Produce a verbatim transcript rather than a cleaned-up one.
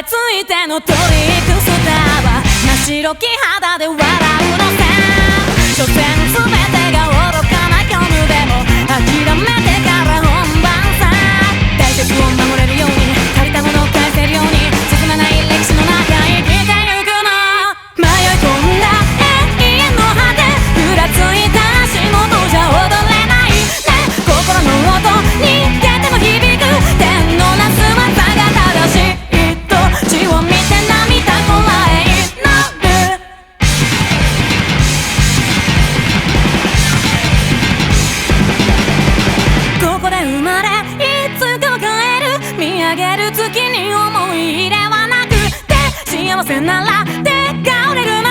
ついてのトリックスターは真っ白き肌で笑うのさ。所詮全てが愚かな虚無でも諦めてから本番さ。大切を守れるように借りたものを返せるように進まない歴史の中生きてゆくの。迷い込んだ永遠の果てふらついた足元じゃ踊れないね。心の音に出ても響く天のなす技が正しいと血を見て涙こらえ祈る。ここで生まれいつか帰る見上げる月に思い入れはなくて幸せなら手が折れる